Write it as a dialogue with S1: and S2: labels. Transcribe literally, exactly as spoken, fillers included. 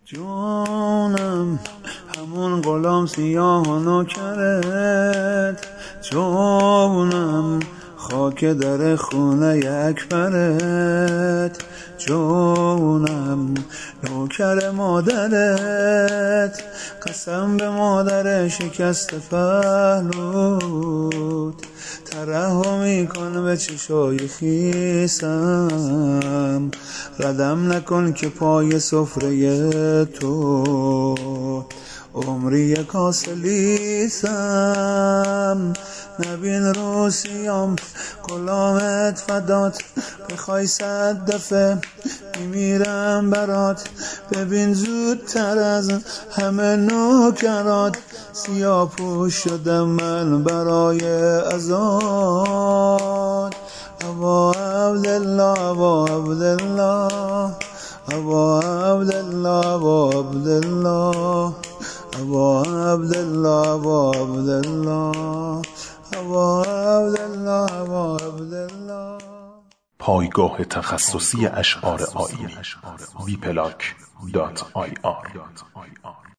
S1: جونم همون غلام سیاه و نوکرت، جونم خاک در خونه اکبرت، جونم نوکر مادرت، قسم به مادر شکست پهلوت، ترحم میکن به چشای خیسم، ردم نکن که پای سفره تو عمری کاسلیسم. نبین روسیام غلامت فدات، بخوای صد دفعه میمیرم برات، ببین زودتر از همه نوکرات سیاه پوش شدم من برای ازاد. ابا عبدالله ابا عبدالله ابا عبدالله ابا عبدالله ابا عبدالله ابا عبدالله ابا عبدالله ابا عبدالله.
S2: پایگاه تخصصی اشعار آیینی وی پلاک دات آی آر